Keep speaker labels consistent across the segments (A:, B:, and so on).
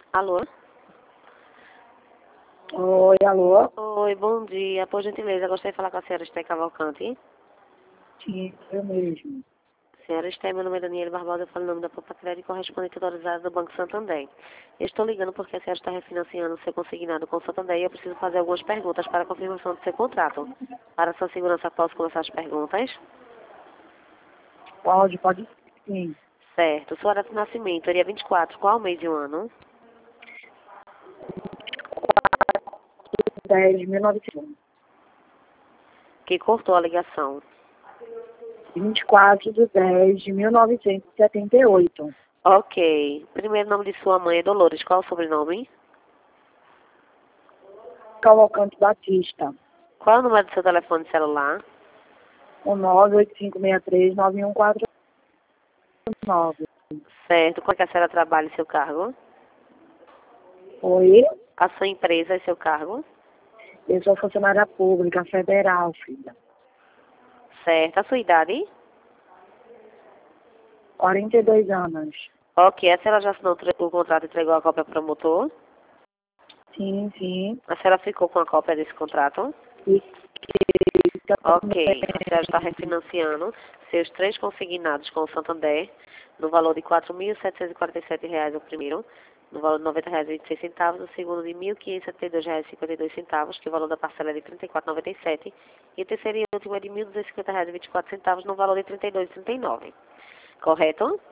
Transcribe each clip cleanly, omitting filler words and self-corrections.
A: Alô?
B: Oi, alô?
A: Oi, bom dia. Por gentileza, gostaria de falar com a senhora Esté Cavalcante.
B: Sim, eu mesmo.
A: Senhora Esté, meu nome é Daniela Barbosa, eu falo em nome da Poupa Crédito correspondente autorizada do Banco Santander. Eu estou ligando porque a senhora está refinanciando o seu consignado com o Santander e eu preciso fazer algumas perguntas para a confirmação do seu contrato. Para sua segurança, posso começar as perguntas?
B: Pode sim.
A: Certo. Sua data de nascimento seria 24. Qual mês e o ano?
B: 10.900.
A: Que cortou a ligação.
B: 24/10/1978.
A: Ok. Primeiro nome de sua mãe é Dolores. Qual o sobrenome?
B: Cavalcante Batista.
A: Qual é o número do seu telefone celular?
B: O 985639149.
A: Certo. Qual é que a senhora trabalha e seu cargo?
B: Oi?
A: A sua empresa e seu cargo?
B: Eu sou funcionária pública federal, filha.
A: Certo. A sua idade?
B: 42 anos.
A: Ok. A senhora já assinou o contrato e entregou a cópia ao promotor?
B: Sim, sim.
A: A senhora ficou com a cópia desse contrato?
B: E
A: Ok. A senhora está refinanciando seus 3 consignados com o Santander no valor de R$ 4.747 o primeiro, no valor de R$ 90,26, o segundo de R$ 1.572,52, que o valor da parcela é de R$ 34,97, e o terceiro e último é de R$ 1.250,24, no valor de R$ 32,39. Correto?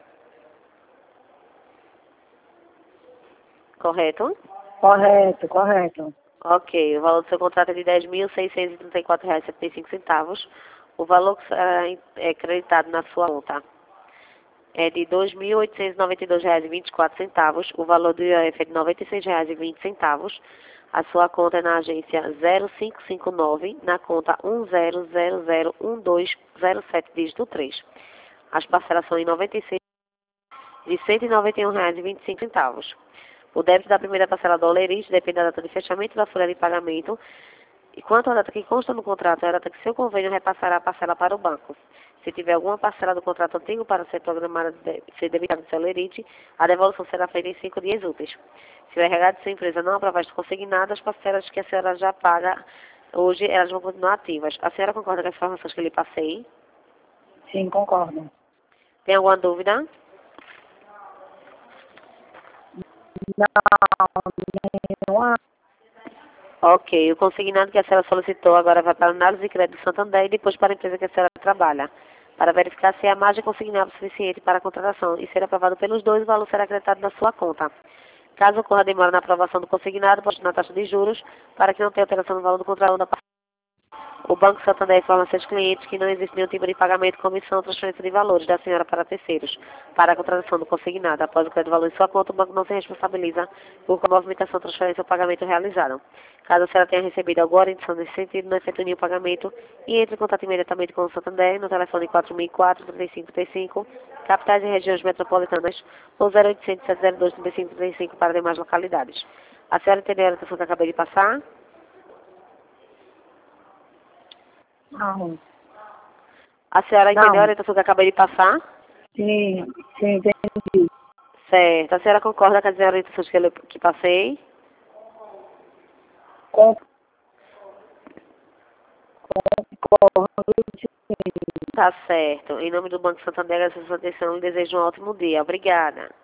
A: Correto?
B: Correto.
A: Ok, o valor do seu contrato é de R$ 10.634,75. O valor que será creditado na sua conta é de R$ 2.892,24. O valor do IOF é de R$ 96,20. A sua conta é na agência 0559, na conta 10001207, dígito 3. As parcelas são em 96 de R$ 191,25. O débito da primeira parcela do Olerite depende da data de fechamento da folha de pagamento. E quanto à data que consta no contrato, é a data que seu convênio repassará a parcela para o banco. Se tiver alguma parcela do contrato antigo para ser programada, ser debitada do seu Olerite, a devolução será feita em 5 dias úteis. Se o RH de sua empresa não aprovar este consignado, as parcelas que a senhora já paga hoje, elas vão continuar ativas. A senhora concorda com as informações que eu lhe passei?
B: Sim, concordo.
A: Tem alguma dúvida?
B: Não há.
A: Ok, o consignado que a senhora solicitou agora vai para a análise de crédito do Santander e depois para a empresa que a senhora trabalha, para verificar se a margem consignável é suficiente para a contratação e ser aprovado pelos dois, o valor será acreditado na sua conta. Caso ocorra demora na aprovação do consignado, pode na taxa de juros, para que não tenha alteração no valor do contrato da parcela. O Banco Santander informa a seus clientes que não existe nenhum tipo de pagamento, comissão ou transferência de valores da senhora para terceiros, para a contratação do consignado. Após o crédito de valor em sua conta, o banco não se responsabiliza por qualquer movimentação, transferência ou pagamento realizado. Caso a senhora tenha recebido alguma orientação nesse sentido, não efetue nenhum pagamento e entre em contato imediatamente com o Santander no telefone 4004-3535, capitais e regiões metropolitanas, ou 0800 702 3535 para demais localidades. A senhora entendeu a orientação que eu acabei de passar?
B: Não.
A: A senhora entendeu a
B: Não.
A: orientação que eu acabei de passar?
B: Sim, entendi.
A: Certo. A senhora concorda com as orientações que passei?
B: Concordo.
A: Tá certo. Em nome do Banco Santander, agradeço a sua atenção e desejo um ótimo dia. Obrigada.